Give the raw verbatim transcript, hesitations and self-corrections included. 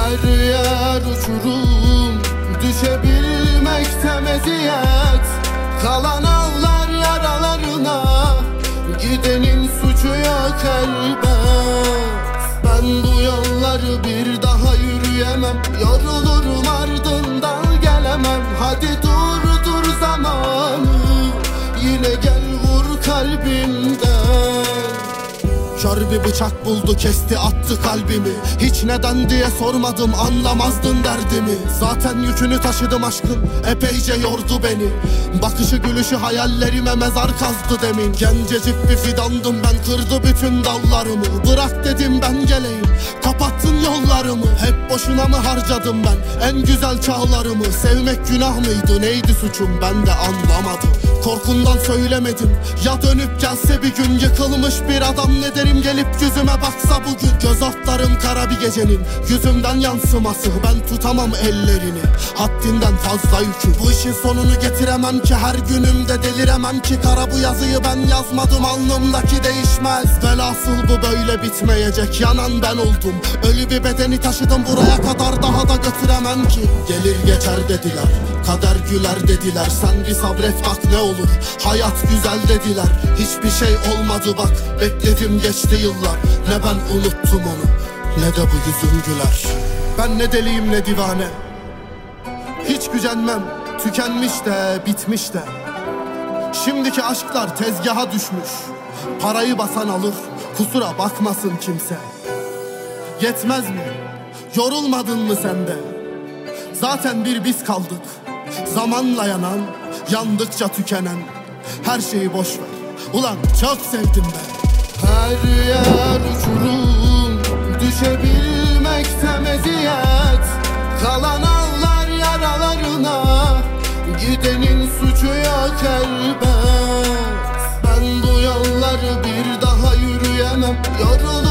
Her yer uçurum, düşebilmekte meziyet. Kalan ağlar yaralarına, gidenin suçu yok elbet. Ben bu yolları bir daha yürüyemem, yorulurum ardından gelemem. Hadi dur dur zamanı, yine gel vur kalbimden. Kör bir bıçak buldu, kesti attı kalbimi. Hiç neden diye sormadım, anlamazdın derdimi. Zaten yükünü taşıdım aşkın, epeyce yordu beni. Bakışı gülüşü hayallerime mezar kazdı demin. Gencecik bir fidandım ben, kırdı bütün dallarımı. Bırak dedim ben geleyim, kapattın yollarımı. Hep boşuna mı harcadım ben en güzel çağlarımı? Sevmek günah mıydı, neydi suçum, ben de anlamadım. Korkundan söylemedim, ya dönüp gelse bir gün. Yıkılmış bir adam ne derim, gelip yüzüme baksa bugün. Göz altlarım kara bir gecenin, yüzümden yansıması. Ben tutamam ellerini, haddinden fazla yükü. Bu işin sonunu getiremem ki, her günümde deliremem ki. Kara bu yazıyı ben yazmadım, alnımdaki değişmez. Velhasıl bu böyle bitmeyecek, yanan ben oldum. Ölü bir bedeni taşıdım buraya kadar, daha da götüremem ki. Gelir geçer dediler, kader güler dediler. Sen bir sabret bak ne olur, hayat güzel dediler. Hiçbir şey olmadı bak, bekledim geçti yıllar. Ne ben unuttum onu, ne de bu yüzüm güler. Ben ne deliyim ne divane, hiç gücenmem. Tükenmiş de bitmiş de. Şimdiki aşklar tezgaha düşmüş, parayı basan alır, kusura bakmasın kimse. Yetmez mi, yorulmadın mı sen de? Zaten bir biz kaldık, zamanla yanan, yandıkça tükenen. Her şeyi boş ver, ulan çok sevdim ben. Her yer uçurum, düşebilmekte meziyet. Kalan ağlar yaralarına, gidenin suçu yok elbet. Ben bu yolları bir daha yürüyemem, yorulurum